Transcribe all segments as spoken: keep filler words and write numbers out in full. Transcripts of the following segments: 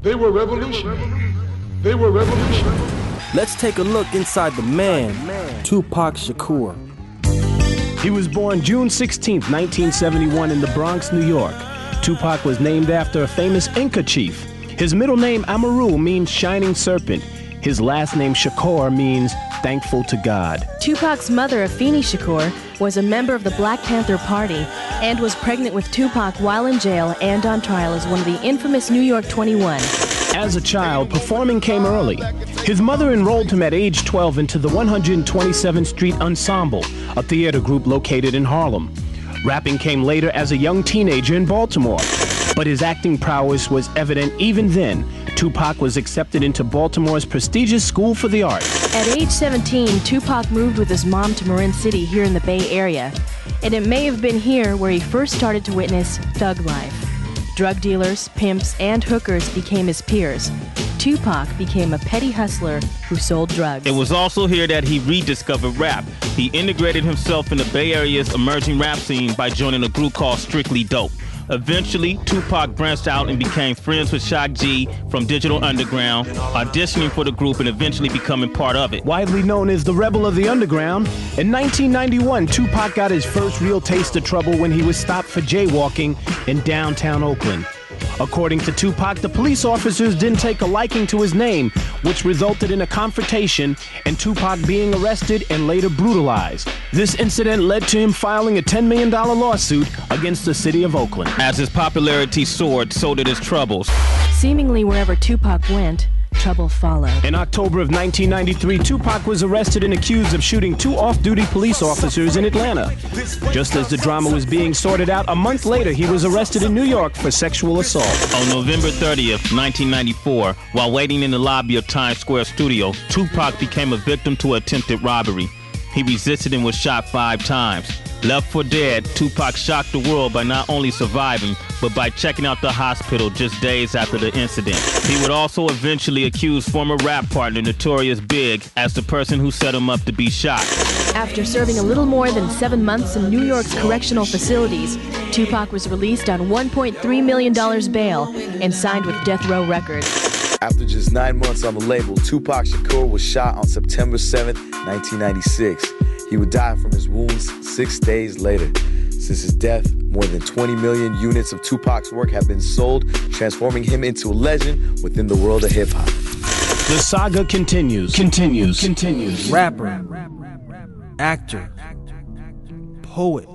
They were revolutionary. They were revolutionary. Let's take a look inside the man, Tupac Shakur. He was born June sixteenth, nineteen seventy-one in the Bronx, New York. Tupac was named after a famous Inca chief. His middle name, Amaru, means shining serpent. His last name, Shakur, means thankful to God. Tupac's mother, Afeni Shakur, was a member of the Black Panther Party and was pregnant with Tupac while in jail and on trial as one of the infamous New York twenty-one. As a child, performing came early. His mother enrolled him at age twelve into the one hundred twenty-seventh Street Ensemble, a theater group located in Harlem. Rapping came later as a young teenager in Baltimore. But his acting prowess was evident even then. Tupac was accepted into Baltimore's prestigious School for the Arts. At age seventeen, Tupac moved with his mom to Marin City here in the Bay Area. And it may have been here where he first started to witness thug life. Drug dealers, pimps, and hookers became his peers. Tupac became a petty hustler who sold drugs. It was also here that he rediscovered rap. He integrated himself in the Bay Area's emerging rap scene by joining a group called Strictly Dope. Eventually, Tupac branched out and became friends with Shock G from Digital Underground, auditioning for the group and eventually becoming part of it. Widely known as the Rebel of the Underground, in nineteen ninety-one, Tupac got his first real taste of trouble when he was stopped for jaywalking in downtown Oakland. According to Tupac, the police officers didn't take a liking to his name, which resulted in a confrontation and Tupac being arrested and later brutalized. This incident led to him filing a ten million dollars lawsuit against the city of Oakland. As his popularity soared, so did his troubles. Seemingly wherever Tupac went, trouble followed. In October of nineteen ninety-three, Tupac was arrested and accused of shooting two off-duty police officers in Atlanta. Just as the drama was being sorted out, a month later, he was arrested in New York for sexual assault. On November thirtieth, nineteen ninety-four, while waiting in the lobby of Times Square studio, Tupac became a victim to attempted robbery. He resisted and was shot five times. Left for dead, Tupac shocked the world by not only surviving, but by checking out the hospital just days after the incident. He would also eventually accuse former rap partner Notorious Big as the person who set him up to be shot. After serving a little more than seven months in New York's correctional facilities, Tupac was released on one point three million dollars bail and signed with Death Row Records. After just nine months on the label, Tupac Shakur was shot on September seventh, nineteen ninety-six. He would die from his wounds six days later. Since his death, more than twenty million units of Tupac's work have been sold, transforming him into a legend within the world of hip-hop. The saga continues, continues, continues. Rapper, actor, poet,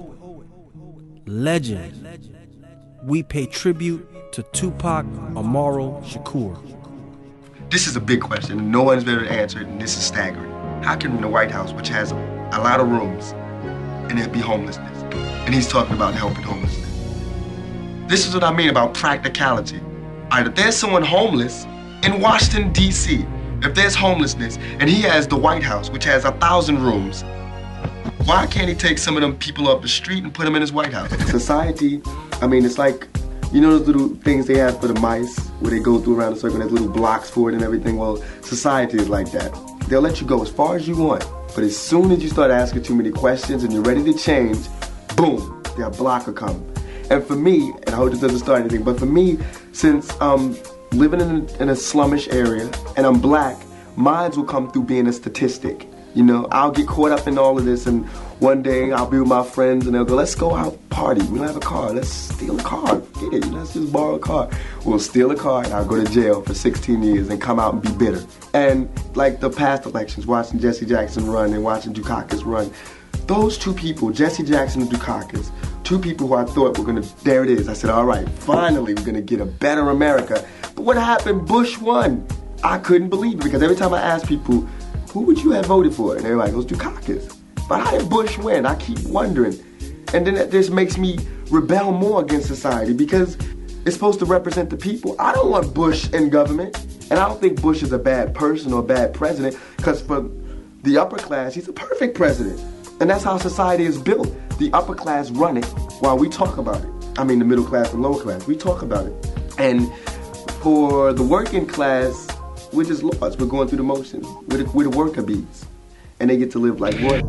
legend. We pay tribute to Tupac Amaru Shakur. This is a big question, and no one's been able to answer it, and this is staggering. How can the White House, which has a lot of rooms, and it be homelessness? And he's talking about helping homelessness. This is what I mean about practicality. All right, if there's someone homeless in Washington, D C, if there's homelessness, and he has the White House, which has a thousand rooms, why can't he take some of them people off the street and put them in his White House? Society, I mean, it's like, you know those little things they have for the mice, where they go through around the circle, and there's little blocks for it and everything? Well, society is like that. They'll let you go as far as you want, but as soon as you start asking too many questions and you're ready to change, boom, their block will come. And for me, and I hope this doesn't start anything, but for me, since I'm living in a, in a slummish area and I'm black, mine will come through being a statistic. You know, I'll get caught up in all of this, and one day I'll be with my friends and they'll go, let's go out party. We don't have a car. Let's steal a car. Get it. Let's just borrow a car. We'll steal a car and I'll go to jail for sixteen years and come out and be bitter. And like the past elections, watching Jesse Jackson run and watching Dukakis run, those two people, Jesse Jackson and Dukakis, two people who I thought were going to, there it is. I said, all right, finally we're going to get a better America. But what happened? Bush won. I couldn't believe it, because every time I ask people, who would you have voted for? And they're like, those Dukakis. But how did Bush win? I keep wondering. And then that just makes me rebel more against society, because it's supposed to represent the people. I don't want Bush in government. And I don't think Bush is a bad person or a bad president, because for the upper class, he's a perfect president. And that's how society is built. The upper class run it while we talk about it. I mean, the middle class and lower class, we talk about it. And for the working class, we're just lost. We're going through the motions. We're the, we're the worker bees. And they get to live like what?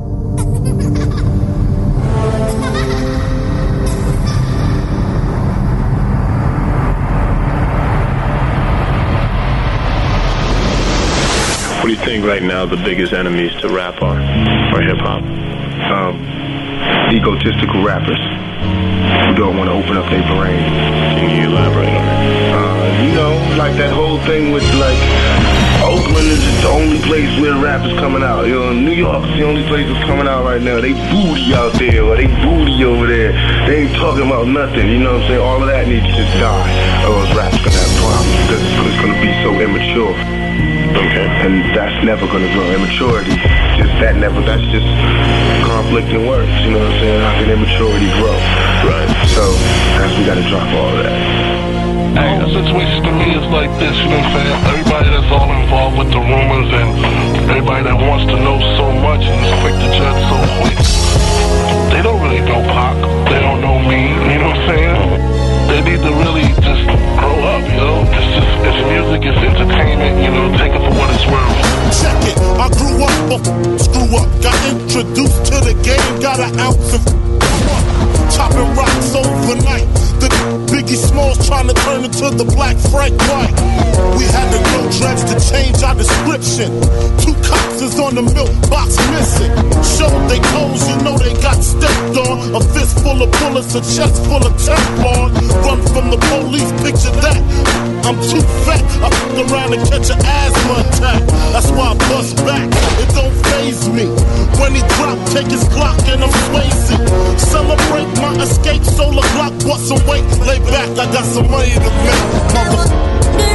do you think right now the biggest enemies to rap are, or hip-hop? Um, egotistical rappers who don't want to open up their brain. Can you elaborate on that? Uh, you know, like that whole thing with like, Oakland is just the only place where rap is coming out. You know, New York's the only place that's coming out right now. They booty out there, or they booty over there. They ain't talking about nothing, you know what I'm saying? All of that needs to just die, or else rap's gonna have problems, because it's gonna be so immature. Okay. And that's never gonna grow. Immaturity, just that never, that's just conflicting words, you know what I'm saying? How can immaturity grow? Right. So, that's, we gotta drop all of that. Hey, the situation to me is like this, you know what I'm saying? Everybody that's all involved with the rumors and everybody that wants to know so much and is quick to judge so quick, they don't really know Pac. They don't know me, you know what I'm saying? They need to really just grow up, you know? It's just, it's music, it's entertainment, you know, take it for what it's worth. Check it, I grew up, oh, screw up, got introduced to the game, got an ounce of chopping rocks overnight. The Biggie Smalls trying to turn into the Black Frank White. We had to grow dreads to change our description. Two cops is on the milk box missing. Showed they toes, you know they got stepped on. A fist full of bullets, a chest full of Teflon. Run from the police, picture that. I'm too fat, I f***ed around and catch an asthma attack. That's why I bust back, it don't faze me. When he drop, take his Glock and I'm Swayze. Celebrate my escape, solar Glock, bust some weight. Lay back, I got some money to make, motherfucker.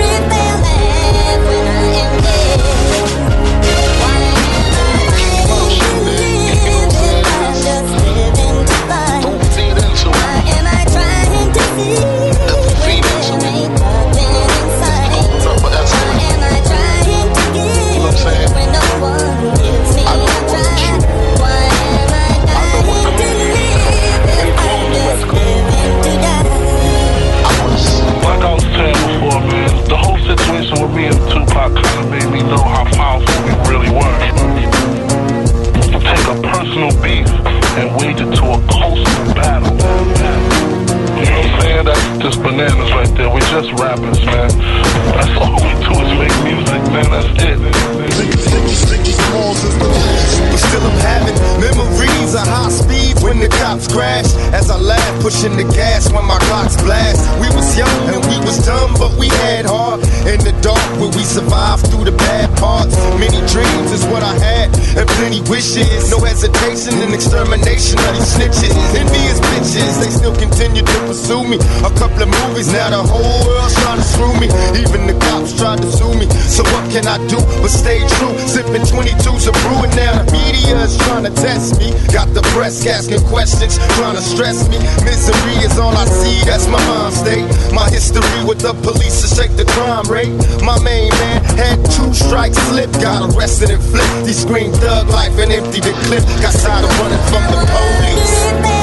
Me and Tupac kind of made me know how powerful we really were. Take a personal beef and wage it to a coastal battle. You know what I'm saying? That's just bananas right there. We're just rappers, man. That's all we do is make music, man. That's it. But still I'm having memories of high speed when the cops crash. As I laugh, pushing the gas when my clocks blast. We was young and we was dumb, but we had heart. In the dark where we survived through the bad parts. Many dreams is what I had, and plenty wishes. No hesitation and extermination of these snitches. Envious bitches, they still continue to pursue me. A couple of movies, now the whole world's trying to screw me. Even the cops tried to sue me. So what can I do but stay true? Sipping twenty-twos of brewing now. The media is trying to test me. Got the press asking questions, trying to stress me. Misery is all I see, that's my mind state. My history with the police to shake the crime rate. My main man had two strikes slip, got arrested and flipped. He screamed thug life and emptied the clip. Got tired of running from the police.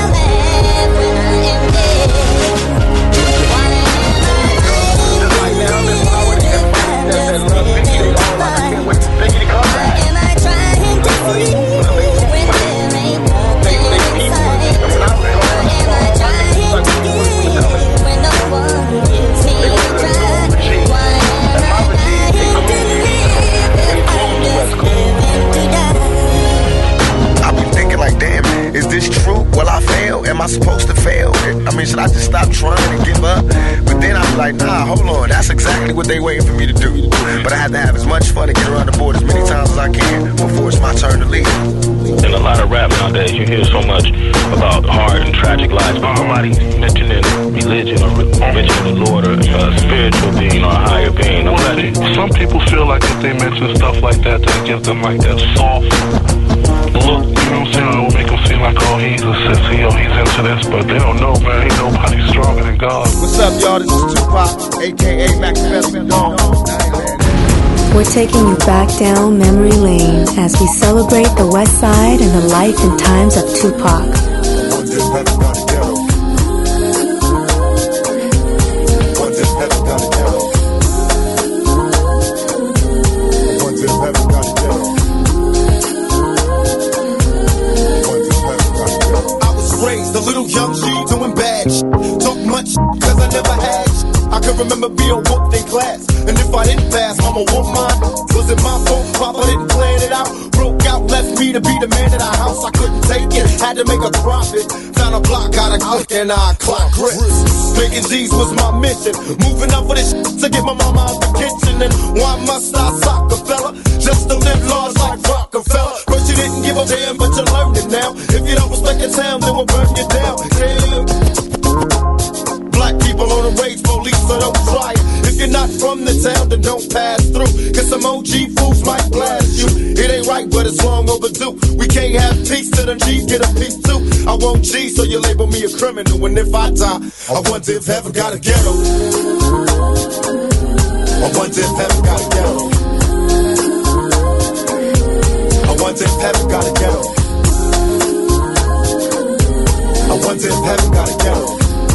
Is this true? Will I fail? Am I supposed to fail? I mean, should I just stop trying and give up? But then I'm like, nah, hold on. That's exactly what they waiting for me to do. But I have to have as much fun and get around the board as many times as I can before it's my turn to leave. In a lot of rap nowadays, you hear so much about hard and tragic lives, but nobody's mentioning religion or mentioning the Lord or a spiritual being or a higher being. Well, see, some people feel like if they mention stuff like that, that gives them like that soft look, you know what I'm saying? It will make them seem like, oh, he's a sissy, oh, he's into this, but they don't know, man. Ain't nobody stronger than God. What's up, y'all? This is Tupac, a k a. Max Best Dog. We're taking you back down memory lane as we celebrate the West Side and the life and times of Tupac. Young G doing bad shit. Talk much cause I never had shit. I can remember being whooped in class. class. And if I didn't pass, I'ma want mine. Was it my fault? Papa didn't plan it out. Broke out, left me to be the man of the house. I couldn't take it, had to make a profit. Found a block, got a click, and I clock grips. Making G's was my mission. Moving up for this shit to get my mama out the kitchen. And why must I sock a fella? Just to live large like Rockefeller. First you didn't give a damn, but you learned it now. If you don't respect your town, then we'll burn you down. Yeah. Black people on the rage police, so don't try it. If you're not from the town, then don't pass through. Cause some O G fools might blast you. It ain't right, but it's long overdue. We can't have peace till them G's get a piece too. I want G, so you label me a criminal. And if I die, I wonder if heaven got a ghetto. I wonder if heaven got a ghetto. I wonder if heaven got a ghetto. I wonder if heaven got a ghetto.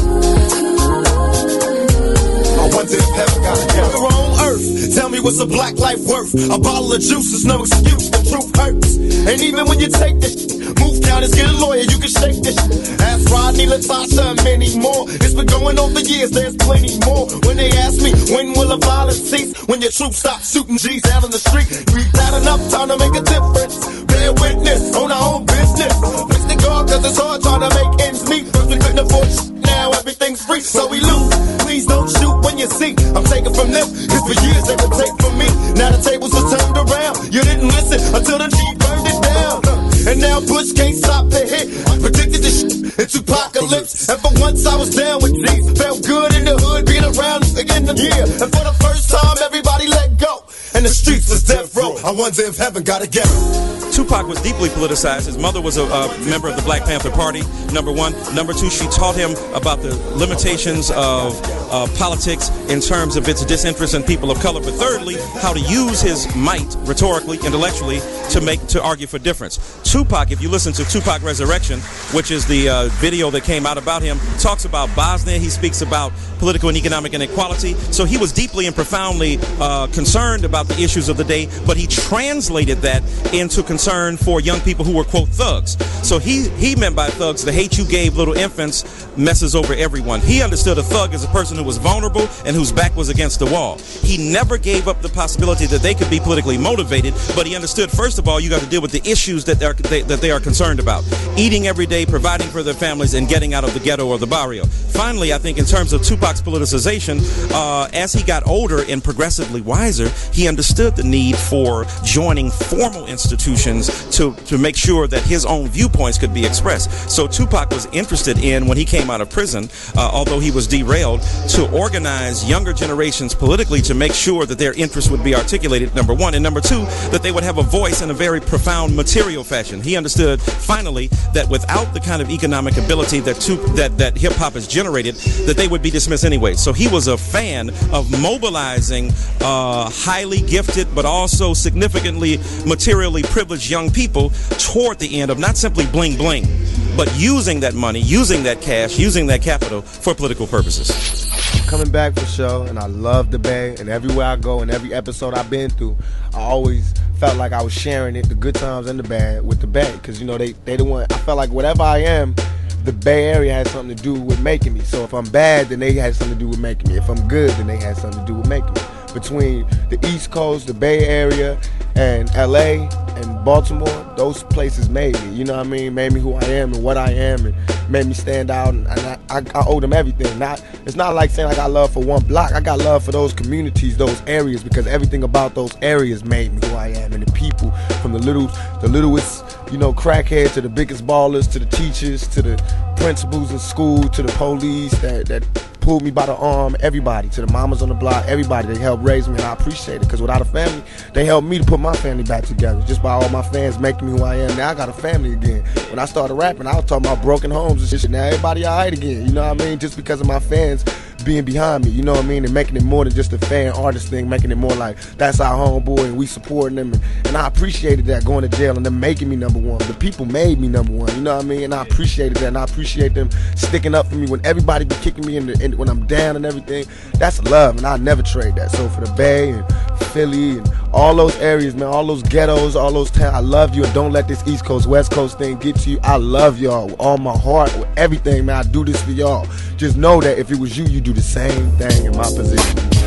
I wonder if heaven got a ghetto. We're on earth. Tell me what's a black life worth? A bottle of juice is no excuse. The truth hurts. And even when you take this shit, move counties, get a lawyer, you can shake this shit. Ask Rodney, Latasha, and many more. It's been going on for years, there's plenty more. When they ask me, when will the violence cease? When your troops stop shooting G's out in the street. We've had enough time to make a difference. Bear witness on our own business. Fix the guard, cause it's hard trying to make ends meet. First we couldn't afford shit, now everything's free, so we lose. Please don't shoot when you see I'm taking from them, cause for years they would take from me. Now the tables are turned around. You didn't listen until the G burned it down. And now Bush can't stop the hit. Predicted this shit into apocalypse. And for once I was down with G's. Felt good in the hood, being around again the year. And for the first time everybody let go. And the streets was death row. I wonder if heaven got a ghetto. Tupac was deeply politicized. His mother was a uh, member of the Black Panther Party, number one. Number two, she taught him about the limitations of uh, politics in terms of its disinterest in people of color. But thirdly, how to use his might rhetorically, intellectually, to make to argue for difference. Tupac, if you listen to Tupac Resurrection, which is the uh, video that came out about him, talks about Bosnia. He speaks about political and economic inequality. So he was deeply and profoundly uh, concerned about the issues of the day, but he translated that into concern for young people who were, quote, thugs. So he, he meant by thugs, the hate you gave little infants messes over everyone. He understood a thug as a person who was vulnerable and whose back was against the wall. He never gave up the possibility that they could be politically motivated, but he understood, first of all, you got to deal with the issues that they're, they, that they are concerned about. Eating every day, providing for their families, and getting out of the ghetto or the barrio. Finally, I think in terms of Tupac's politicization, uh, as he got older and progressively wiser, he understood the need for joining formal institutions to, to make sure that his own viewpoints could be expressed. So Tupac was interested in, when he came out of prison, uh, although he was derailed, to organize younger generations politically to make sure that their interests would be articulated, number one, and number two, that they would have a voice in a very profound material fashion. He understood, finally, that without the kind of economic ability that, that, that hip-hop has generated, that they would be dismissed anyway. So he was a fan of mobilizing uh, highly gifted but also significantly materially privileged young people toward the end of not simply bling bling, but using that money, using that cash, using that capital for political purposes. Coming back for show, and I love the Bay, and everywhere I go and every episode I've been through, I always felt like I was sharing it, the good times and the bad, with the Bay, because you know they they the one. I felt like whatever I am, the Bay Area had something to do with making me. So if I'm bad, then they had something to do with making me. If I'm good, then they had something to do with making me. Between the East Coast, the Bay Area, and L A and Baltimore, those places made me. You know what I mean? Made me who I am and what I am, and made me stand out. And, and I, I, I owe them everything. Not, it's not like saying I got love for one block. I got love for those communities, those areas, because everything about those areas made me who I am. And the people, from the little, the littlest, you know, crackhead to the biggest ballers, to the teachers, to the principals in school, to the police that that pulled me by the arm, everybody, to the mamas on the block, everybody, they helped raise me, and I appreciate it, because without a family, they helped me to put my family back together, just by all my fans making me who I am. Now I got a family again. When I started rapping, I was talking about broken homes and shit. Now everybody all right again, you know what I mean? Just because of my fans being behind me, you know what I mean? And making it more than just a fan artist thing, making it more like, that's our homeboy, and we supporting them, and, and I appreciated that, going to jail, and them making me number one. The people made me number one, you know what I mean? And I appreciated that, and I appreciate them sticking up for me when everybody be kicking me in, the, in when I'm down and everything. That's love, and I never trade that. So for the Bay and Philly and all those areas, man, all those ghettos, all those towns, I love you, and don't let this East Coast, West Coast thing get to you. I love y'all with all my heart, with everything, man. I do this for y'all. Just know that if it was you, you do the same thing in my position.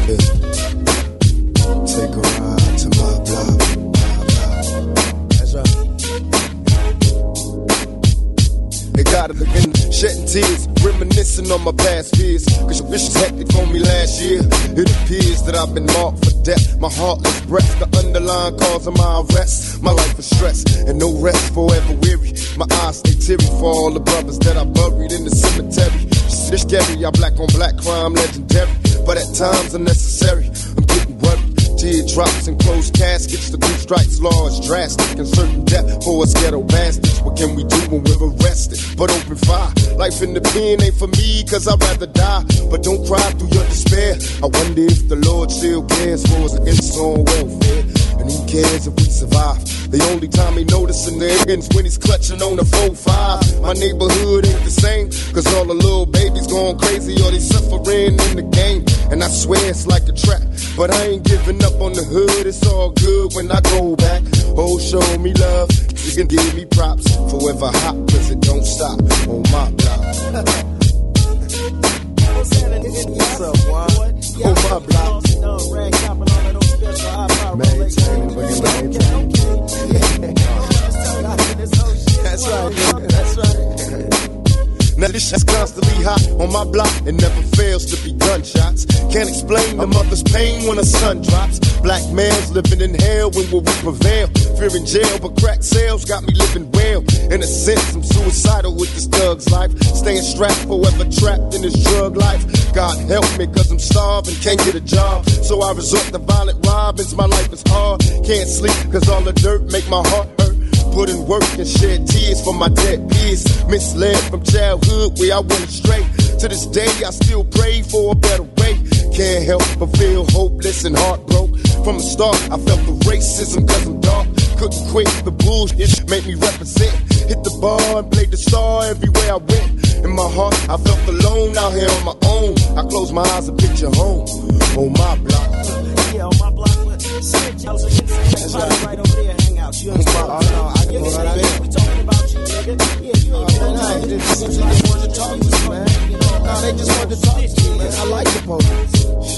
Take a ride to my block. That's right. It gotta begin shedding tears, reminiscing on my past fears. Cause your vision's hectic on me last year. It appears that I've been marked for death. My heartless breath, the underlying cause of my arrest. My life is stress and no rest, forever weary. My eyes stay teary for all the brothers that I buried in the cemetery. It's scary, I black on black crime legendary. But at times unnecessary, I'm getting worried. Teardrops and closed caskets, the two strikes law is drastic and certain death for us ghetto bastards. What can we do when we're arrested? But open fire, life in the pen ain't for me, cause I'd rather die. But don't cry through your despair. I wonder if the Lord still cares for us against on welfare. And who cares if we survive? The only time he noticing the ends when he's clutching on the four five. My neighborhood ain't the same, cause all the little babies going crazy or they suffering in the game. And I swear it's like a trap, but I ain't giving up on the hood. It's all good when I go back. Oh, show me love, you can give me props. Forever hot, cause it don't stop on my block. What's up, boy? On my block. Maintain, maintain. That's right, nigga. That's right. Now this shit's constantly hot on my block. It never fails to be gunshots. Can't explain the mother's pain when the sun drops. Black man's living in hell when will we prevail? Fear in jail, but crack sales got me living well. In a sense, I'm suicidal with this thug's life. Staying strapped, forever trapped in this drug life. God help me, cause I'm starving, can't get a job. So I resort to violent robins, my life is hard. Can't sleep, cause all the dirt make my heart hurt. Put in work and shed tears for my dead peers. Misled from childhood where I went astray. To this day I still pray for a better way. Can't help but feel hopeless and heartbroken. From the start I felt the racism cause I'm dark. Couldn't quit the bullshit, make me represent. Hit the bar and played the star everywhere I went. In my heart I felt alone out here on my own. I close my eyes and picture home on my block. Yeah, on my block with That's right. Right over there, hang out. You understand? Oh, no, I can go right there. We talking about you, nigga. Yeah, you ain't been nice. They just wanted to talk to you, man. No, they just wanted to talk to you, man. I like the police.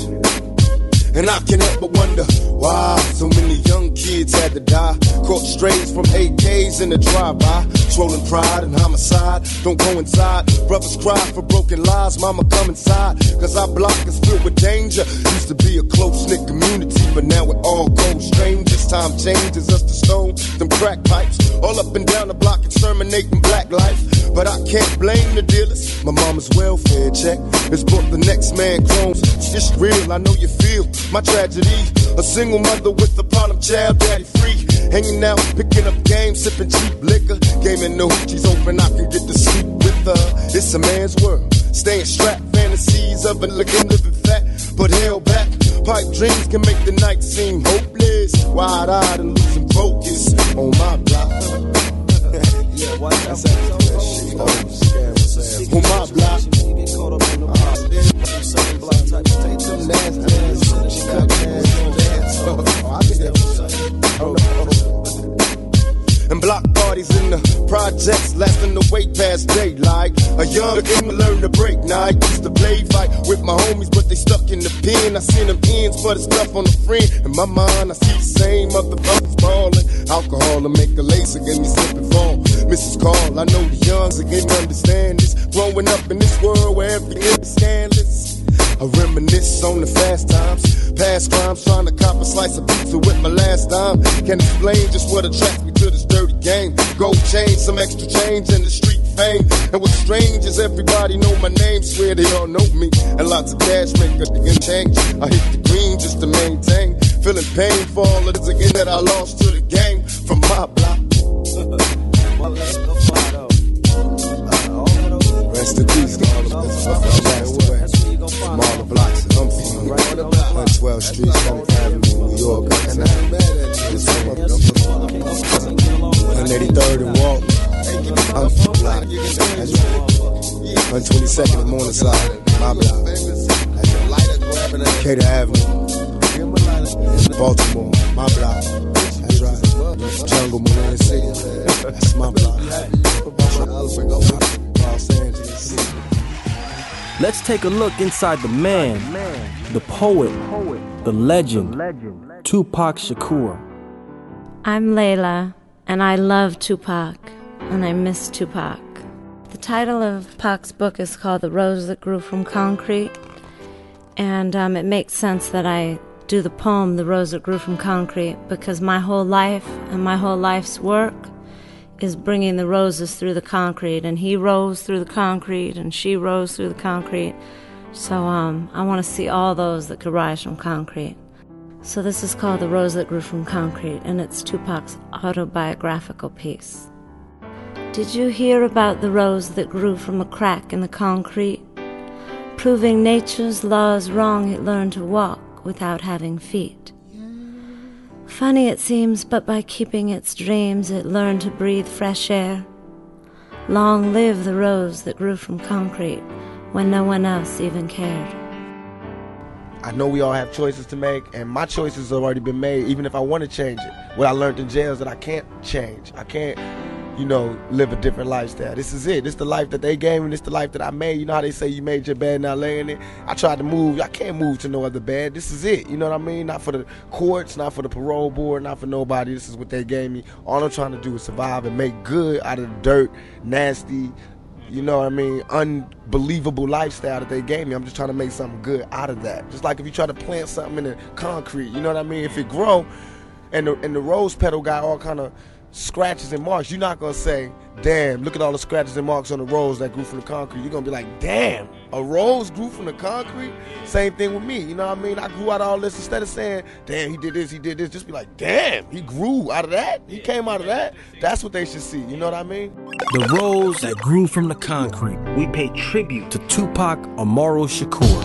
And I can't help but wonder why so many young kids had to die. Caught strays from A Ks in the drive-by. Swollen pride and homicide don't coincide. Brothers cry for broken lives, mama come inside. Cause our block is filled with danger. Used to be a close-knit community, but now it all goes strangers. Time changes us to stone them crack pipes. All up and down the block exterminating black life. But I can't blame the dealers. My mama's welfare check has brought the next man clones. It's real, I know you feel my tragedy. A single mother with a problem child, daddy free. Hanging out, picking up games, sipping cheap liquor. Gaming the hoochies open, I can get to sleep with her. It's a man's world, staying strapped. Fantasies of a looking, living fat, but held back. Pipe dreams can make the night seem hopeless. Wide-eyed and losing focus on my block. Yeah, watch out. On my block. And block parties in the projects lasting the wait past daylight. A young kid learn to break night. Used to play fight with my homies, but they stuck in the pen. I seen them ends for the stuff on the friend. In my mind, I see the same motherfuckers balling. Alcohol to make a lace again, me slipping fall. Missus Carl, I know the youngs again understand this. Growing up in this world where everything is scandalous. I reminisce on the fast times, past crimes, trying to cop a slice of pizza with my last dime. Can't explain just what attracts me to this dirty game. Gold chain, some extra change, and the street fame. And what's strange is everybody know my name, swear they all know me. And lots of cash make a thing change. I hit the green just to maintain. Feeling pain for all of this again that I lost to the game from my block. Rest in peace to all of us. From all the blocks that I'm from, one twelfth Street, seventh Avenue, New York, one eighty-third and Walton. I'm from block. one twenty-second and Morningside, my block. Cater Avenue, Baltimore, my block. That's right. Jungle, Marine City, that's my block. Los Angeles. Let's take a look inside the man the poet, the legend, Tupac Shakur. I'm Layla, and I love Tupac, and I miss Tupac. The title of Pac's book is called The Rose That Grew from Concrete, and um, it makes sense that I do the poem The Rose That Grew from Concrete because my whole life and my whole life's work is bringing the roses through the concrete, and he rose through the concrete, and she rose through the concrete. So um, I want to see all those that could rise from concrete. So this is called The Rose That Grew from Concrete, and it's Tupac's autobiographical piece. Did you hear about the rose that grew from a crack in the concrete? Proving nature's laws wrong, it learned to walk without having feet. Funny it seems, but by keeping its dreams, it learned to breathe fresh air. Long live the rose that grew from concrete when no one else even cared. I know we all have choices to make, and my choices have already been made, even if I want to change it. What I learned in jail is that I can't change. I can't, you know, live a different lifestyle. This is it. This is the life that they gave me. This is the life that I made. You know how they say you made your bed, now lay in it? I tried to move. I can't move to no other bed. This is it. You know what I mean? Not for the courts, not for the parole board, not for nobody. This is what they gave me. All I'm trying to do is survive and make good out of the dirt, nasty, you know what I mean, unbelievable lifestyle that they gave me. I'm just trying to make something good out of that. Just like if you try to plant something in the concrete, you know what I mean? If it grow and the, and the rose petal got all kind of scratches and marks, you're not going to say, damn, look at all the scratches and marks on the rose that grew from the concrete. You're going to be like, damn, a rose grew from the concrete? Same thing with me, you know what I mean? I grew out of all this. Instead of saying, damn, he did this, he did this, just be like, damn, he grew out of that? He came out of that? That's what they should see, you know what I mean? The rose that grew from the concrete. We pay tribute to Tupac Amaru Shakur.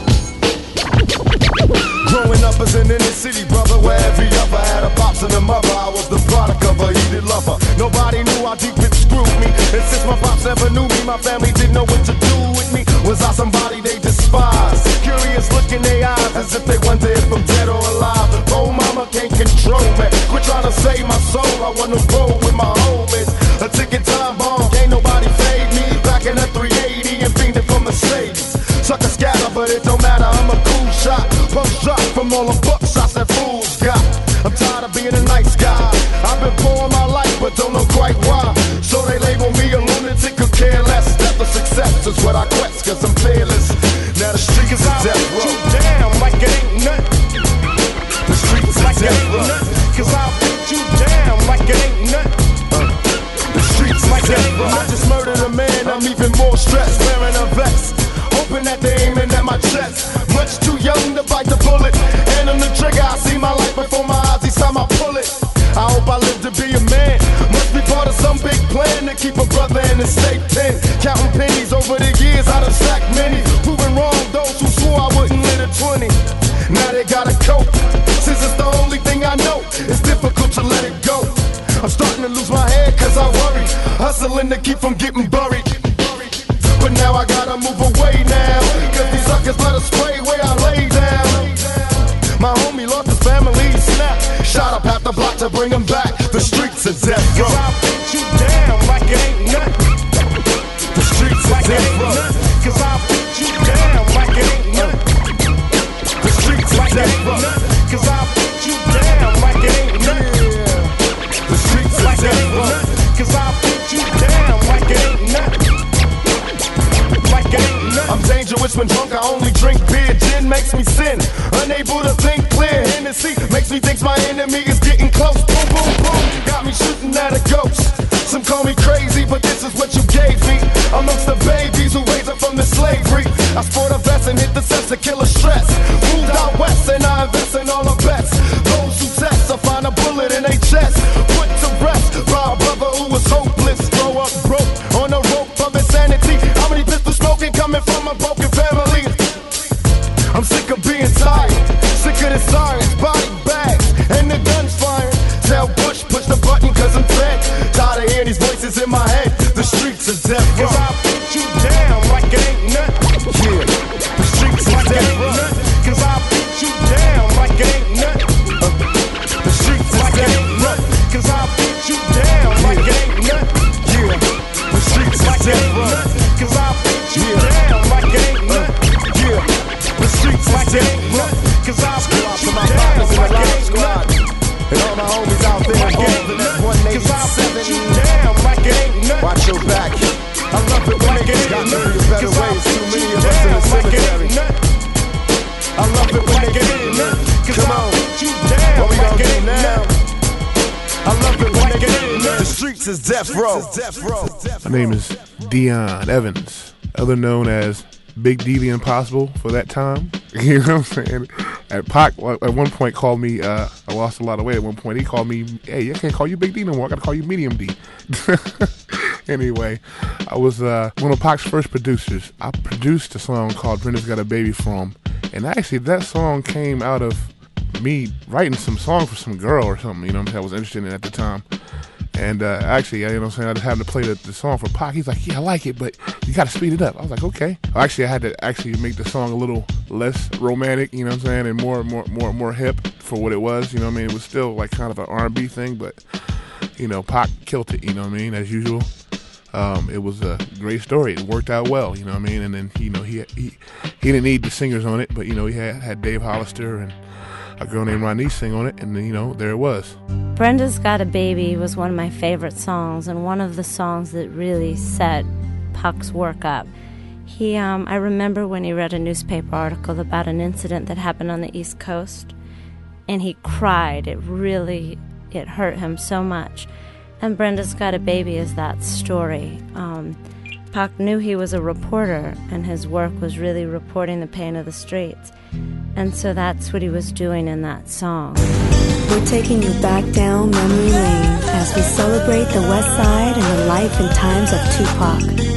Growing up as an inner city brother, where every other had a pops and a mother, I was the product of a heated lover. Nobody knew how deep it screwed me, and since my pops never knew me, my family didn't know what to do with me. Was I somebody they despised? Curious look in their eyes, as if they wonder if I'm dead or alive. And oh, mama can't control me. Quit trying to save my soul. I wanna roll with my homies. A ticking time bomb, can't nobody fade me. Back in a three eighty and fiending for Mercedes. Sucker scatter, but it don't matter. I'm a cool shot. Punch drop from all the buckshots that fools got. I'm tired of being a nice guy. I've been poor my life, but don't know quite why. So they label me a lunatic, could care less. That the success is what I quest, cause I'm fearless. Now the street is a death row. Down like it ain't nothing. The street is like it ain't nothing. Cause I'll put you down like it ain't nothing. The streets like it ain't nothing. I just murdered a man, I'm even more stressed. Wearing a vest, hoping that they aiming at my chest. Much too young to bite the bullet. And on the trigger, I see my life before my eyes each time I pull it. I hope I live to be a man. Must be part of some big plan to keep a brother in the state pen. Counting pennies over the years, I done sacked many. Proving wrong those who swore I wouldn't live to twenty. Now they gotta cope. Since it's the only thing I know, it's difficult to let it go. I'm starting to lose my head cause I worry. Hustling to keep from getting buried. But now I gotta move away now, cause these suckers let us spray where I lay down. My homie lost his family, snap. Shot up half the block to bring him back. The streets are death row. Cause I'll put you down like it ain't nothing. The streets are like death row. Cause I'll put you down like it ain't nothing. The streets are like death row. Cause I'll put you down like it ain't nothing. The streets are like death row. Cause I'll put you down like it ain't nothing. I'm dangerous when drunk, I only drink beer. Gin makes me sin, unable to think clear. Hennessy makes me think my enemy is getting close. Boom, boom, boom, got me shooting at a ghost. Some call me crazy, but this is what you gave me. Amongst the babies who raised up from the slavery, I sport a vest and hit the sets to kill a stress. Moved out west and I invest in all the bets. Those who test, I find a bullet in their chest. Put to rest by a brother who was hopeless. Throw up broke on the rope of insanity. How many pistol smoking coming from a broken family? I'm sick of being tired, sick of the sirens, body bags, and the guns flying. streets is death row. My name is Dion Evans, other known as Big D the Impossible for that time. You know what I'm saying? At Pac, at one point, called me, uh, I lost a lot of weight. At one point, he called me, hey, I can't call you Big D no more. I got to call you Medium D. Anyway, I was uh, one of Pac's first producers. I produced a song called Brenda's Got a Baby for him. And actually, that song came out of me writing some song for some girl or something, you know what I'm saying, I was interested in at the time. And uh, actually, you know what I'm saying, I just happened to play the, the song for Pac. He's like, yeah, I like it, but you got to speed it up. I was like, okay. Actually, I had to actually make the song a little less romantic, you know what I'm saying, and more more, more, more hip for what it was, you know what I mean. It was still like kind of an R and B thing, but, you know, Pac killed it, you know what I mean, as usual. Um, it was a great story. It worked out well, you know what I mean. And then, you know, he he he didn't need the singers on it, but, you know, he had, had Dave Hollister and a girl named Ronnie sing on it, and then, you know, there it was. Brenda's Got a Baby was one of my favorite songs, and one of the songs that really set Pac's work up. He, um, I remember when he read a newspaper article about an incident that happened on the East Coast, and he cried. It really, it hurt him so much. And Brenda's Got a Baby is that story. Um, Pac knew he was a reporter, and his work was really reporting the pain of the streets. And so that's what he was doing in that song. We're taking you back down memory lane as we celebrate the West Side and the life and times of Tupac.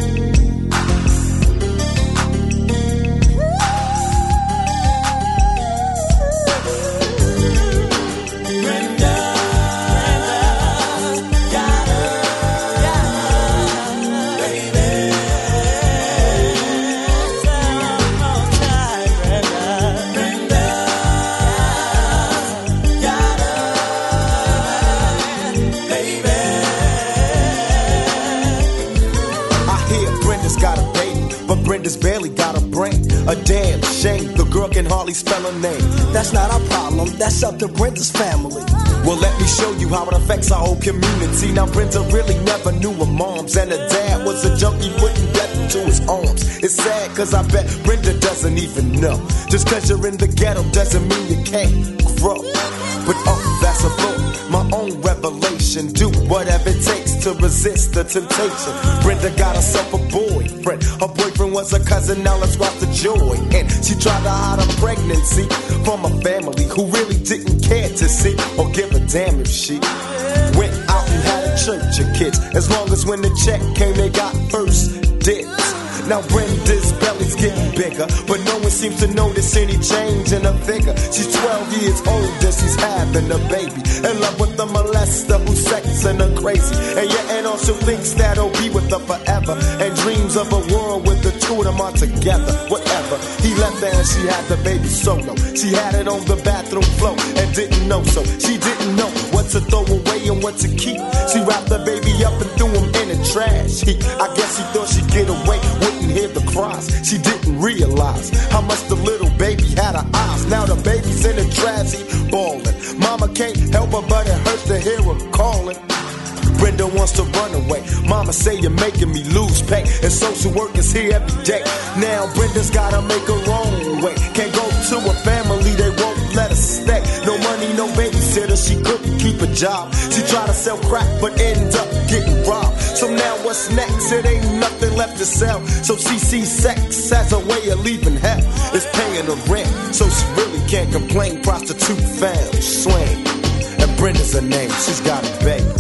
Brenda's barely got a brain. A damn shame, the girl can hardly spell her name. That's not our problem, that's up to Brenda's family. Well, let me show you how it affects our whole community. Now, Brenda really never knew her moms, and her dad was a junkie putting death into his arms. It's sad, cause I bet Brenda doesn't even know. Just cause you're in the ghetto doesn't mean you can't grow. But oh, that's a book, my own revelation. Do whatever it takes to resist the temptation. Brenda got herself a boyfriend. Her boyfriend was a cousin, now let's watch the joy. And she tried to hide her pregnancy from a family who really didn't care to see or give a damn if she went out and had a church of kids. As long as when the check came, they got first dibs. Now Brenda's belly's getting bigger, but no one seems to notice any change in her figure. She's twelve years old and she's having a baby, in love with the molester who's sexing her crazy. And your aunt also thinks that he'll be with her forever, and dreams of a world with the two of them all together. Whatever, he left her and she had the baby solo. She had it on the bathroom floor and didn't know, so she didn't know what to throw away and what to keep. She wrapped the baby up and threw him in the trash heap. I guess she thought she'd get away with hear the cries. She didn't realize how much the little baby had her eyes. Now the baby's in the trash heap bawling. Mama can't help her, but it hurts to hear her calling. Brenda wants to run away. Mama say you're making me lose pay, and social work is here every day. Now Brenda's gotta make her own way. Can't go to a family, they won't let her stay. No money, no babysitter, she couldn't keep a job. She tried to sell crack, but ended up getting robbed. So now what's next? It ain't nothing left to sell. So she sees sex as a way of leaving hell. It's paying her rent, so she really can't complain. Prostitute found, slang. And Brenda's her name, she's got a baby.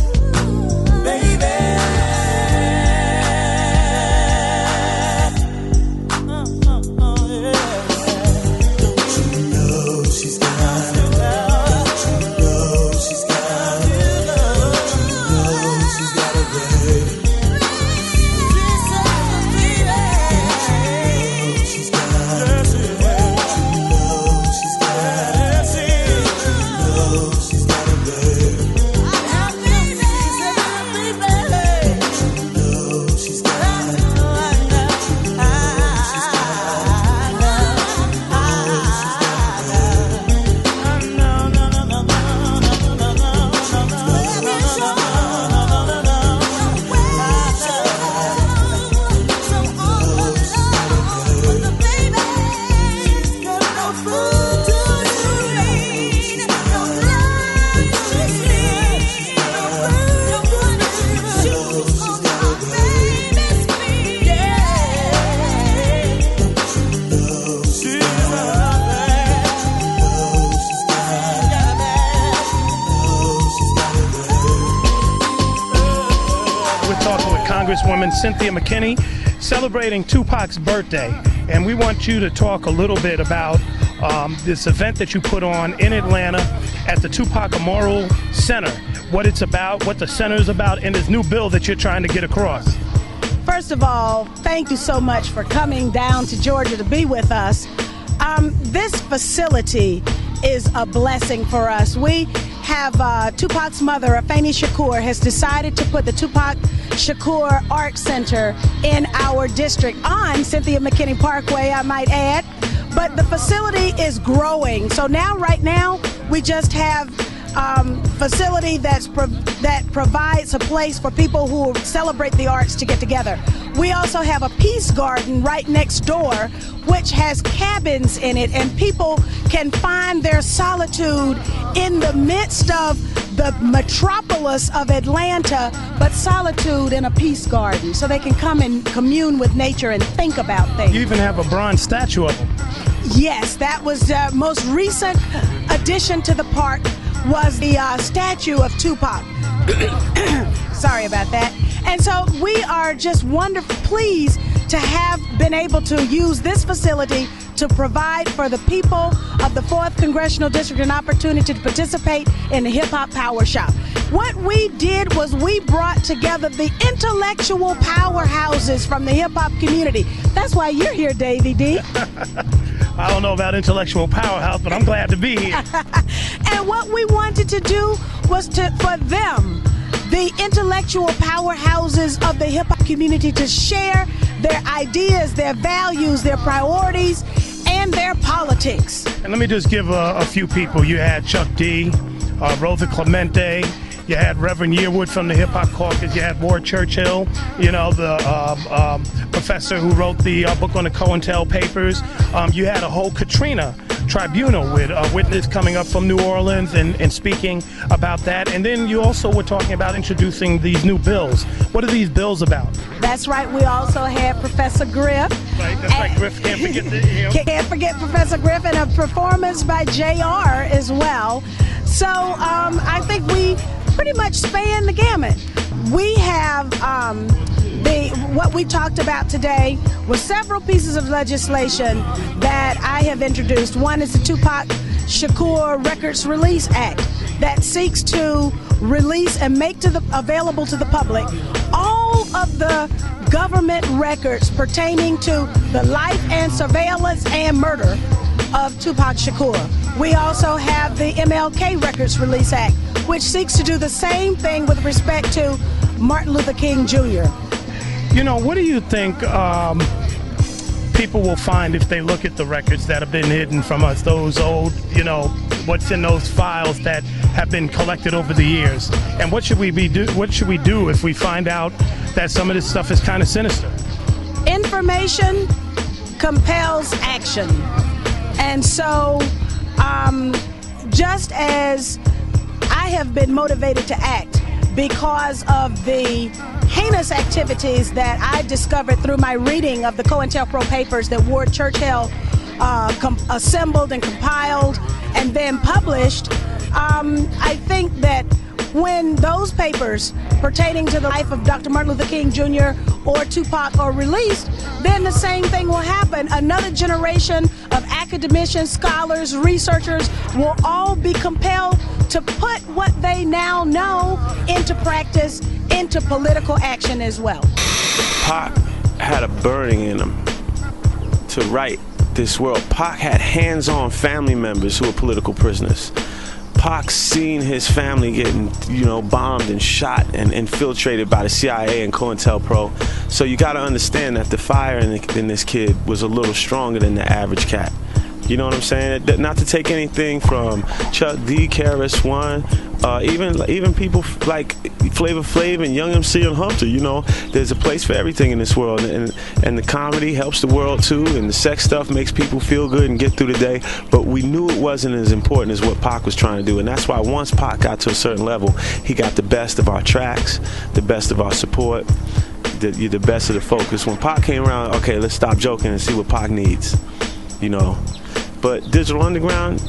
Congresswoman Cynthia McKinney, celebrating Tupac's birthday. And we want you to talk a little bit about um, this event that you put on in Atlanta at the Tupac Memorial Center, what it's about, what the center is about, and this new bill that you're trying to get across. First of all, thank you so much for coming down to Georgia to be with us. Um, this facility is a blessing for us. We have uh, Tupac's mother, Afeni Shakur, has decided to put the Tupac Shakur Art Center in our district on Cynthia McKinney Parkway, I might add. But the facility is growing. So now, right now, we just have um, facility that's pro that provides a place for people who celebrate the arts to get together. We also have a peace garden right next door, which has cabins in it, and people can find their solitude in the midst of the metropolis of Atlanta, but solitude in a peace garden, so they can come and commune with nature and think about things. You even have a bronze statue of him. Yes, that was the most recent addition to the park, was the uh, statue of Tupac. Sorry about that. And so we are just wonderful, pleased to have been able to use this facility to provide for the people of the fourth Congressional District an opportunity to participate in the Hip Hop Power Shop. What we did was we brought together the intellectual powerhouses from the hip hop community. That's why you're here, Davey D. I don't know about intellectual powerhouse, but I'm glad to be here. And what we wanted to do was to, for them, the intellectual powerhouses of the hip-hop community, to share their ideas, their values, their priorities, and their politics. And let me just give a, a few people. You had Chuck D, uh, Rosa Clemente, you had Reverend Yearwood from the Hip Hop Caucus, you had Ward Churchill, you know, the um, um, professor who wrote the uh, book on the COINTEL papers. Um, you had a whole Katrina tribunal with a witness coming up from New Orleans and, and speaking about that. And then you also were talking about introducing these new bills. What are these bills about? That's right. We also had Professor Griff. Right, that's right. Griff, can't forget the, you know. Can't forget Professor Griff, and a performance by J R as well. So um, I think we pretty much span the gamut. We have um, the what we talked about today was several pieces of legislation that I have introduced. One is the Tupac Shakur Records Release Act that seeks to release and make to the, available to the public all of the government records pertaining to the life and surveillance and murder of Tupac Shakur. We also have the M L K Records Release Act, which seeks to do the same thing with respect to Martin Luther King Junior You know, what do you think um, people will find if they look at the records that have been hidden from us, those old, you know, what's in those files that have been collected over the years? And what should we be do? What should we do if we find out that some of this stuff is kind of sinister? Information compels action. And so, um, just as I have been motivated to act because of the heinous activities that I discovered through my reading of the COINTELPRO papers that Ward Churchill uh, assembled and compiled and then published, um, I think that when those papers pertaining to the life of Doctor Martin Luther King Junior or Tupac are released, then the same thing will happen. Another generation of academicians, scholars, researchers will all be compelled to put what they now know into practice, into political action as well. Pac had a burning in him to right this world. Pac had hands-on family members who were political prisoners. Pac seen his family getting, you know, bombed and shot and infiltrated by the C I A and COINTELPRO. So you got to understand that the fire in, the, in this kid was a little stronger than the average cat. You know what I'm saying? Not to take anything from Chuck D, K R S One, uh, even even people like Flavor Flav and Young M C and Hunter. You know, there's a place for everything in this world, and and the comedy helps the world too, and the sex stuff makes people feel good and get through the day. But we knew it wasn't as important as what Pac was trying to do, and that's why once Pac got to a certain level, he got the best of our tracks, the best of our support, the, the best of the focus. When Pac came around, okay, let's stop joking and see what Pac needs. You know. But Digital Underground,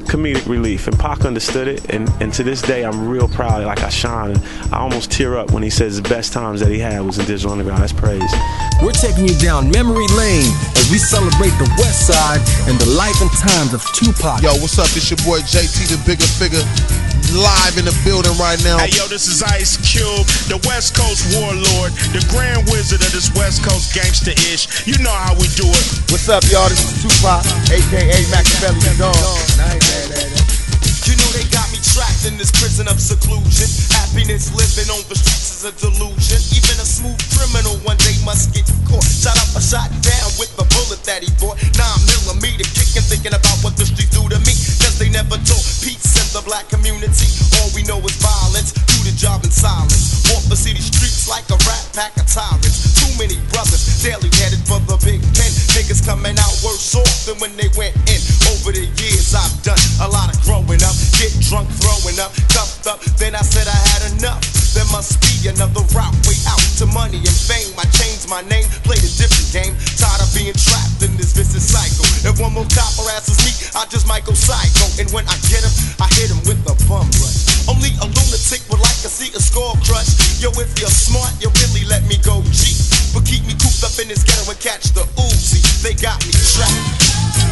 comedic relief, and Pac understood it, and, and to this day I'm real proud, like I shine, and I almost tear up when he says the best times that he had was in Digital Underground. That's praise. We're taking you down memory lane as we celebrate the West Side and the life and times of Tupac. Yo, what's up? It's your boy J T, the bigger figure, live in the building right now. Hey, yo, this is Ice Cube, the West Coast warlord, the grand wizard of this West Coast gangster-ish. You know how we do it. What's up, y'all? This is Tupac, a k a. Machiavelli the Dog. You know they got me trapped in this prison of seclusion. Happiness living on the streets is a delusion. Even a smooth criminal one day must get caught. Shot up or shot down with the bullet that he bought. Nine millimeter kicking, thinking about what the streets do to me. Cause they never taught peace in the black community. All we know is violence, do the job in silence. Walk the city streets like a rat pack of tyrants. Too many brothers daily headed for the big pen. Niggas coming out worse off than when they went in. Over the years I've done a lot of growing up. Get drunk, throwing up, cuffed up. Then I said I had enough. There must be another route, way out to money and fame. I changed my name, played a different game. Tired of being trapped in this vicious cycle. If one more cop harasses me, I just might go psycho. And when I get him, I hit him with a bum rush. Only a lunatic would like to see a skull crush. Yo, if you're smart, you really let me go G. But keep me cooped up in this ghetto and catch the Uzi. They got me trapped.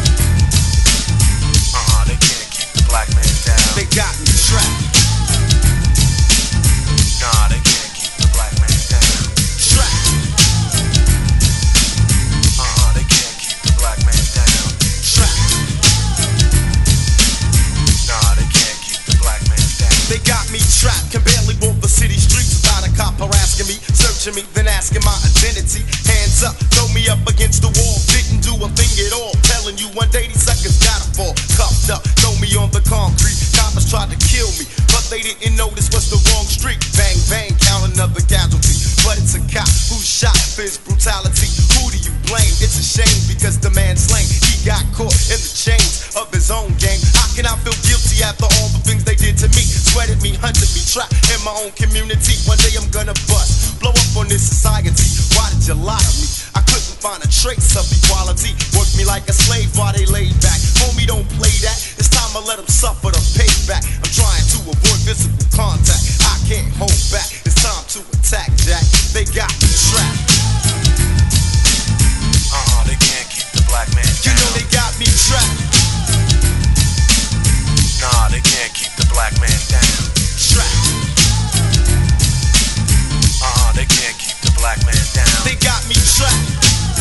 Uh-huh, they can't keep the black man down. They got me trapped. Nah, they can't keep the black man down. Trapped. Uh-huh, they can't keep the black man down. Trapped. Nah, they can't keep the black man down. They got me trapped, can barely walk the city streets without a cop harassing me, searching me, then asking my identity. Hands up, throw me up against the wall, didn't do a thing at all. Telling you one day these suckers gotta fall. Cuffed up, throw me on the concrete. Coppers tried to kill me, but they didn't know this was the wrong street. Bang, bang, count another casualty. But it's a cop who shot for his brutality. Who do you blame? It's a shame because the man slain, he got caught in the chains of his own game. How can I feel guilty after all the things they did to me? Sweated me, hunted me, trapped in my own community. One day I'm gonna bust, blow up on this society. Why did you lie to me? I couldn't find a trace of equality. Worked me like a slave while they laid back. Homie, don't play that. It's time to let them suffer the payback. I'm trying to avoid physical contact. I can't hold back. It's time to attack, Jack. They got me trapped. Uh-huh, they can't keep the black man down. You know they got me trapped. Nah, they can't keep the black man down. Trapped. Uh-huh, they can't keep the black man down. They got me trapped.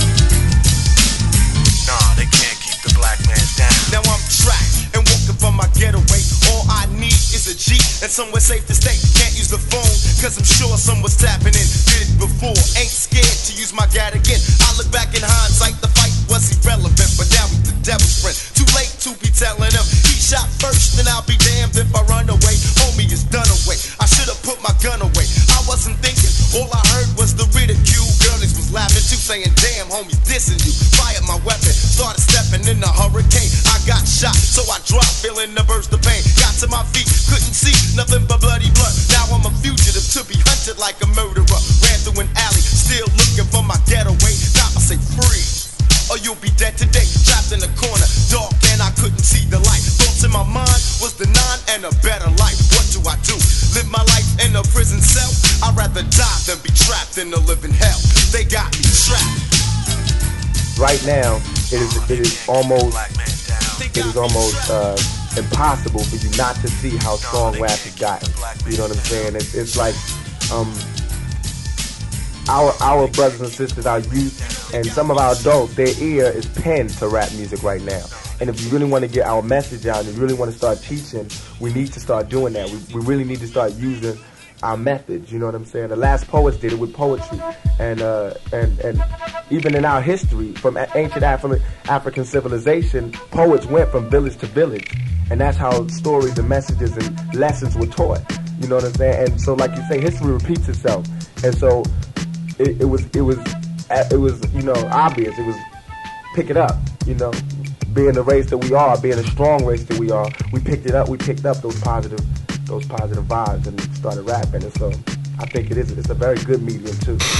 Nah, they can't keep the black man down. Now I'm trapped and walking from my getaway. All I need is a G and somewhere safe to stay. Can't use the phone, cause I'm sure someone's tapping in. Did it before, ain't scared to use my gat again. I look back in hindsight, the fight was irrelevant, but now he's the devil's friend. Too late to be telling him he shot first, and I'll be damned if I run away. Homie is done away. I should have put my gun away. I wasn't thinking, all I heard was the ridicule. Girlies was laughing too, saying, damn, homie's dissing you. Fired my weapon, started stepping in the hurricane. I got shot, so I dropped, feeling the burst of pain. Got to my feet, couldn't see nothing but bloody blood. Now I'm a fugitive to be hunted like a murderer. Ran through an alley, still looking for my getaway. Now I say freeze, or you'll be dead today. Trapped in the corner, dark and I couldn't see the light. Thoughts in my mind was the nine and a better life. What do I do? Live my life in a prison cell? I'd rather die than be trapped in a living hell. They got me trapped. Right now, it is it is almost it is almost uh, impossible for you not to see how strong rap has gotten. You know what I'm saying? It's, it's like um, our our brothers and sisters, our youth, and some of our adults, their ear is pinned to rap music right now. And if you really want to get our message out and you really want to start teaching, we need to start doing that. We, we really need to start using our methods, you know what I'm saying? The last poets did it with poetry. And uh, and and even in our history, from ancient Afri- African civilization, poets went from village to village. And that's how stories and messages and lessons were taught. You know what I'm saying? And so, like you say, history repeats itself. And so it, it was, it was, it was, you know, obvious. It was pick it up, you know. Being the race that we are, being a strong race that we are, we picked it up. We picked up those positive, those positive vibes and started rapping. And so I think it is. It's a very good medium too.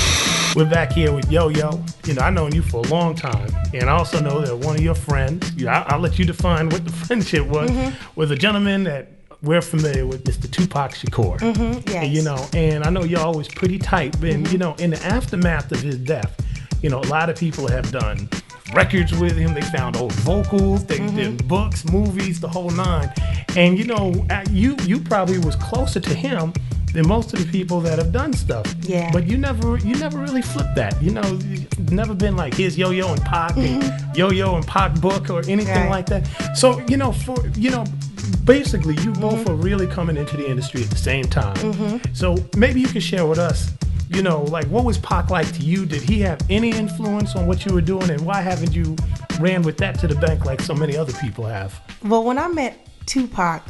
We're back here with Yo-Yo. You know, I've known you for a long time, and I also know that one of your friends, you know, I'll, I'll let you define what the friendship was, mm-hmm. was a gentleman that we're familiar with, Mister Tupac Shakur. Mm-hmm, yes. You know, and I know y'all was pretty tight, and mm-hmm. you know, in the aftermath of his death, you know, a lot of people have done records with him. They found old vocals, they mm-hmm. did books, movies, the whole nine. And you know, you you probably was closer to him than most of the people that have done stuff. Yeah. But you never you never really flipped that. You know, you've never been like, here's Yo-Yo and Pac mm-hmm. and Yo-Yo and Pac book or anything right. like that. So, you know, for you know, basically you mm-hmm. both are really coming into the industry at the same time. Mm-hmm. So maybe you can share with us, you know, like what was Pac like to you? Did he have any influence on what you were doing, and why haven't you ran with that to the bank like so many other people have? Well, when I met Tupac,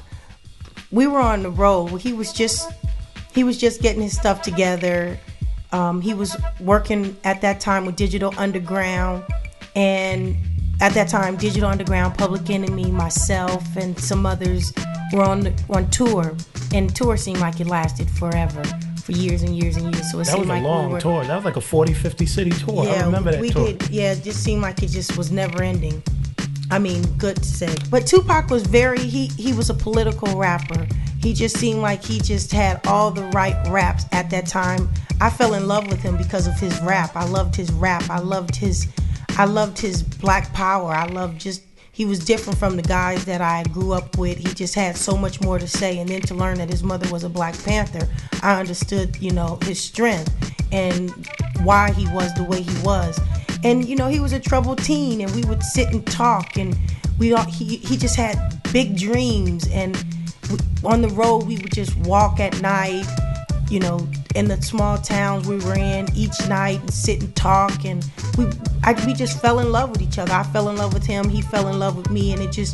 we were on the road. He was just he was just getting his stuff together. Um, he was working at that time with Digital Underground, and at that time, Digital Underground, Public Enemy, myself, and some others were on the, on tour, and tour seemed like it lasted forever. For years and years and years. So it that seemed was a like long we were, tour. That was like a forty, fifty city tour. Yeah, I remember that we tour. Did, yeah, it just seemed like it just was never ending. I mean, good to say. But Tupac was very, he, he was a political rapper. He just seemed like he just had all the right raps at that time. I fell in love with him because of his rap. I loved his rap. I loved his, I loved his black power. I loved just, he was different from the guys that I grew up with. He just had so much more to say. And then to learn that his mother was a Black Panther, I understood, you know, his strength and why he was the way he was. And, you know, he was a troubled teen, and we would sit and talk, and we all, he, he just had big dreams. And we, on the road, we would just walk at night, you know, in the small towns we were in each night and sit and talk. And we I, we just fell in love with each other. I fell in love with him. He fell in love with me. And it just,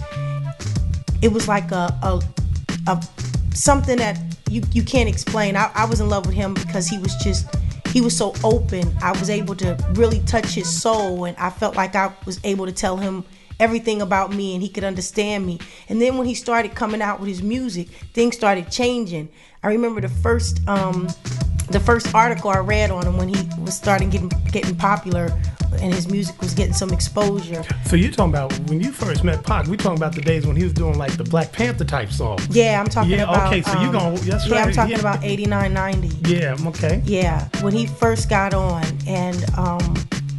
it was like a, a, a something that you, you can't explain. I, I was in love with him because he was just, he was so open. I was able to really touch his soul. And I felt like I was able to tell him everything about me, and he could understand me. And then when he started coming out with his music, things started changing. I remember the first um, the first article I read on him when he was starting getting getting popular, and his music was getting some exposure. So you're talking about when you first met Pac, we talking about the days when he was doing like the Black Panther type song. Yeah, I'm talking yeah, about. Okay, so um, you going that's yeah, right. I'm talking yeah. about eighty-nine, ninety. Yeah, okay. Yeah, when he first got on, and um,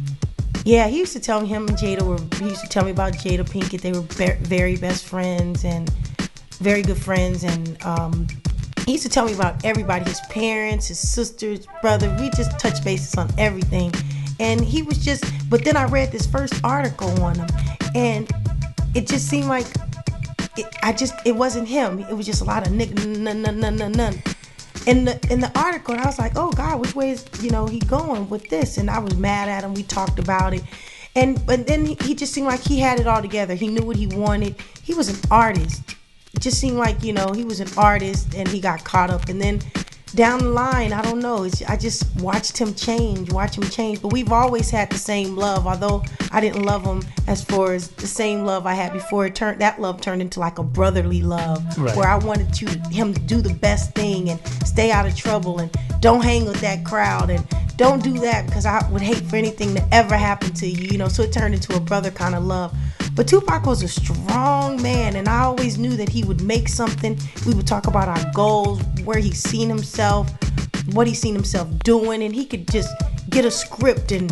yeah, he used to tell me him and Jada were. He used to tell me about Jada Pinkett. They were be- very best friends and very good friends, and um, he used to tell me about everybody, his parents, his sisters, brother. We just touched bases on everything. And he was just, but then I read this first article on him, and it just seemed like, it, I just, it wasn't him. It was just a lot of nick, none, none, none, none, none. In the, in the article, and I was like, oh God, which way is, you know, he going with this? And I was mad at him. We talked about it. And, but then he, he just seemed like he had it all together. He knew what he wanted. He was an artist. It just seemed like, you know, he was an artist, and he got caught up. And then down the line, I don't know, it's, I just watched him change, watch him change. But we've always had the same love, although I didn't love him as far as the same love I had before. It turned, that love turned into like a brotherly love, right, where I wanted to, him to do the best thing and stay out of trouble and don't hang with that crowd and don't do that, because I would hate for anything to ever happen to you, you know. So it turned into a brother kind of love. But Tupac was a strong man, and I always knew that he would make something. We would talk about our goals, where he's seen himself, what he's seen himself doing, and he could just get a script and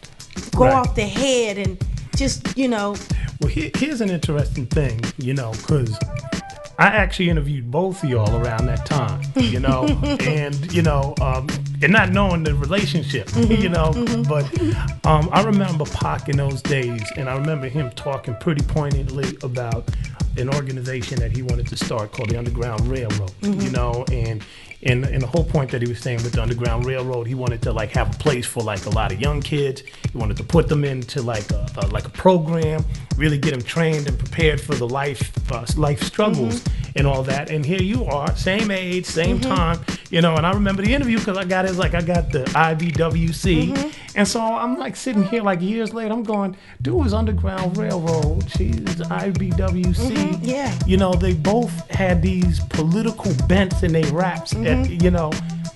go right off the head and just, you know. Well, here, here's an interesting thing, you know, because I actually interviewed both of y'all around that time, you know, and, you know, um, and not knowing the relationship, mm-hmm, you know, mm-hmm, but um, I remember Pac in those days, and I remember him talking pretty poignantly about an organization that he wanted to start called the Underground Railroad, mm-hmm, you know, and And, and the whole point that he was saying with the Underground Railroad, he wanted to like have a place for like a lot of young kids. He wanted to put them into like a, a like a program, really get them trained and prepared for the life uh, life struggles, mm-hmm, and all that. And here you are, same age, same, mm-hmm, time, you know. And I remember the interview because I got it like I got the I B W C, mm-hmm, and so I'm like sitting here like years later, I'm going, dude was Underground Railroad, she's I B W C, mm-hmm, yeah. You know, they both had these political bents in their raps. Mm-hmm. You know,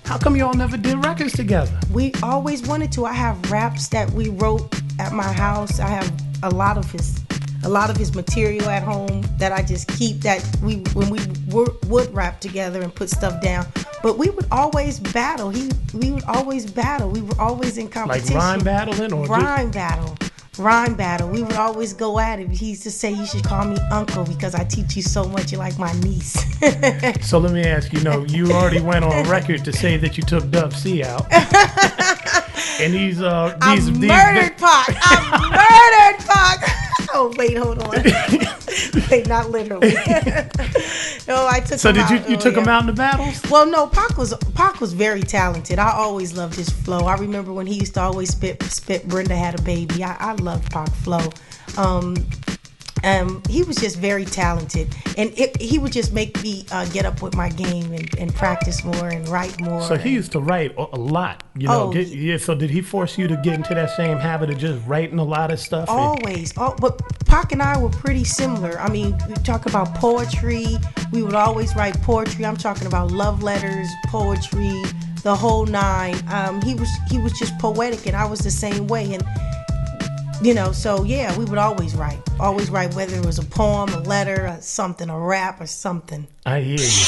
How come y'all never did records together? We always wanted to. I have raps that we wrote at my house. I have a lot of his a lot of his material at home that I just keep that we when we were, would rap together and put stuff down. But we would always battle. He we would always battle. We were always in competition. Like rhyme battling or rhyme battle. Rhyme battle. We would always go at it. He used to say, you should call me uncle because I teach you so much. You're like my niece. So let me ask you, you know, you already went on record to say that you took Dub C out. And these, uh, these, I these, murdered these, Pac. I murdered Pac. Oh, wait, hold on. Wait, not literally. No, I took so him did out. you, you oh, took yeah. him out in the battles? Well, no, Pac was Pac was very talented. I always loved his flow. I remember when he used to always spit, spit Brenda Had a Baby. I, I loved Pac flow. Um, um, he was just very talented. And it, he would just make me uh, get up with my game and, and practice more and write more. So he used to write a a lot, you know. Oh, Get, yeah. So did he force you to get into that same habit of just writing a lot of stuff? and- Always. Oh, but Pac and I were pretty similar. I mean, we talk about poetry. We would always write poetry. I'm talking about love letters, poetry, the whole nine. Um, he was he was just poetic, and I was the same way. And you know, so yeah, we would always write, always write, whether it was a poem, a letter, or something, a rap, or something. I hear you.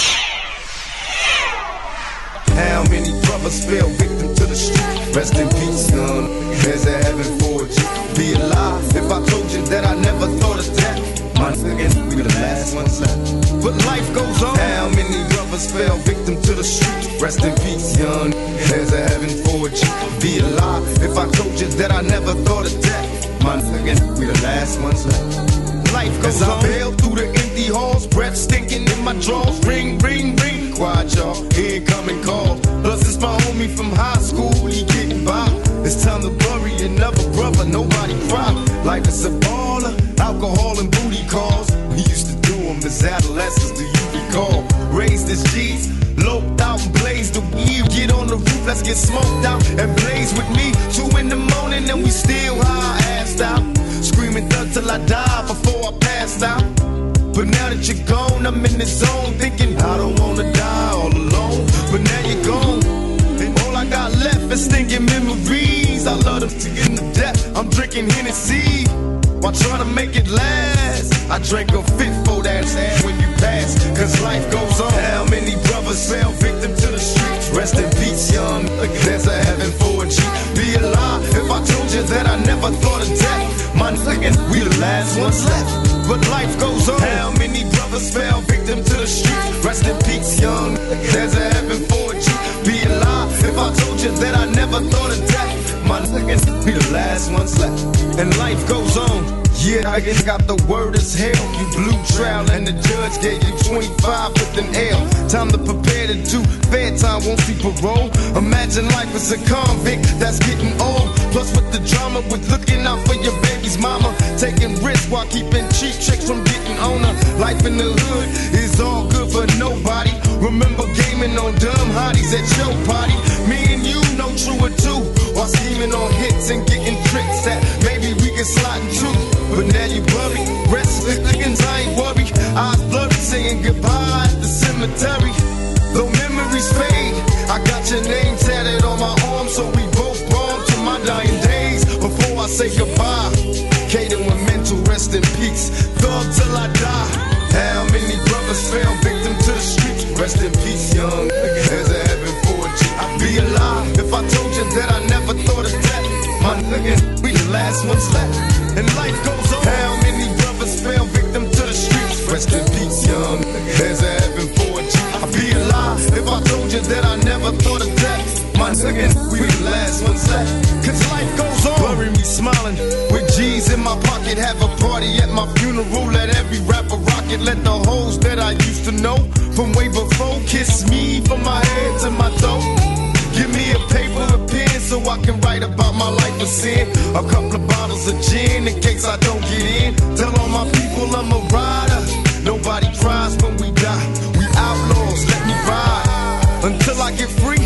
How many brothers fell victim to the street? Rest in peace, son. There's a heaven for you. Be alive if I told you that I never thought of death. My niggas, we the last ones left. But life goes on. How many brothers fell victim to the street? Rest in peace, young. There's a heaven for you. Be alive if I told you that I never thought of death. My niggas, we the last ones left. Life goes on. As I bail through the empty halls, breath stinking in my drawers. Ring, ring, ring. Quiet, y'all. Incoming calls. Plus, it's my homie from high school. He getting by. It's time to bury another brother. Nobody cry. Life is a baller. Alcohol and booty calls. We used to do them as adolescents. Do you recall? Raised as G's. Loped out and blazed the weed. Get on the roof, let's get smoked out and blaze with me. Two in the morning and we still high, assed out. Screaming thug till I die before I passed out. But now that you're gone, I'm in the zone thinking I don't wanna die all alone. But now you're gone, and all I got left is stinking memories. I love them to get to death. I'm drinking Hennessy while trying to make it last. I drank a fifth for that ass when you pass, cause life goes on. How many brothers fell victim to the streets? Rest in peace, young. There's a heaven for a G. Be alive if I told you that I never thought of death. My niggas, we the last ones left. But life goes on. How many brothers fell victim to the streets? Rest in peace, young. There's a heaven for a G. Be alive if I told you that I never thought of death. My niggas, we the last ones left. And life goes on. Yeah, I just got the word as hell. You blew trial and the judge gave you twenty-five with an L. Time to prepare to do fair time, won't see parole. Imagine life as a convict that's getting old. Plus with the drama, with looking out for your baby's mama. Taking risks while keeping cheap tricks from getting on her. Life in the hood is all good for nobody. Remember gaming on dumb hotties at your party. Me and you know true or two. While scheming on hits and getting tricks that maybe we can slide into. But now you worry, restless niggas, I ain't worried. Eyes blurry, saying goodbye at the cemetery. Though memories fade, I got your name tatted on my arm, so we both born to my dying days. Before I say goodbye, Kaden with mental rest in peace. Thug till I die. How many brothers fell victim to the streets? Rest in peace, young. There's a heaven for a G. I'd be alive if I told you that I never thought of death. My niggas, we the last ones left. And life goes on. How many brothers fell victim to the streets? Rest in peace, young. There's a heaven for a G. I'd be alive if I told you that I never thought of death. My niggas, we the last ones left. Cause life goes on. Bury me smiling with G's in my pocket. Have a party at my funeral. Let every rapper rock it. Let the hoes that I used to know from way before kiss me from my head to my toe. Give me a paper, a pen, so I can write about my life of sin. A couple of bottles of gin in case I don't get in. Tell all my people I'm a rider. Nobody cries when we die. We outlaws, let me ride until I get free.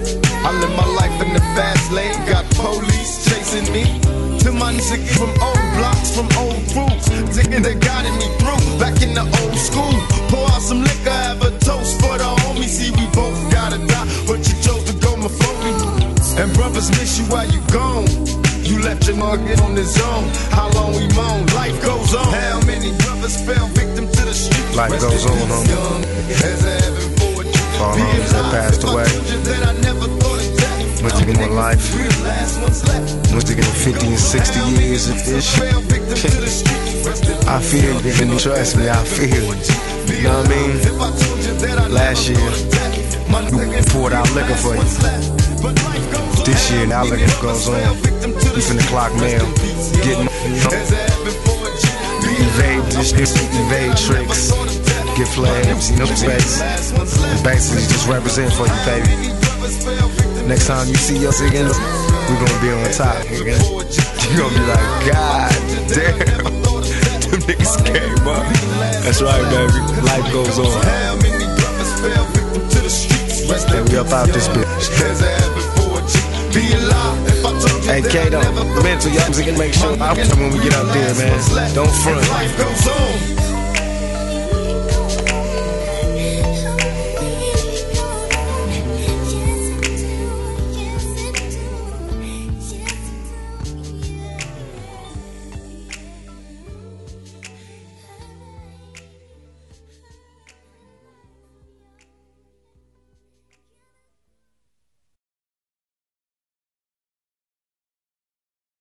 I live my life in the fast lane. Got police chasing me. To my niggas from old blocks, from old crews. Thinking they guided me through. Back in the old school. Pour out some liquor, have a toast for the homies. See, we both gotta die, but you chose brothers miss you while you gone. You left your nugget on his own. How long we moan? Life goes on. How many brothers fell victim to the street? Life goes on, homie. All homies that passed away. Went to get more life. Went to get fifty and sixty years of this shit. I feel it, and trust me, I feel it. You know what I mean? Last year, we poured out liquor for you. This year, now liquor goes on. We finna clock mail, get evade this, evade tricks, get flags, you know, space. And basically just represent for you, baby. Next time you see us again, we gonna be on top, nigga. You gonna be like, God damn, them niggas came up. That's right, baby. Life goes on. And we up out this bitch. Hey, Kato, mental, y'all can make sure I when we get out there, man. Don't front.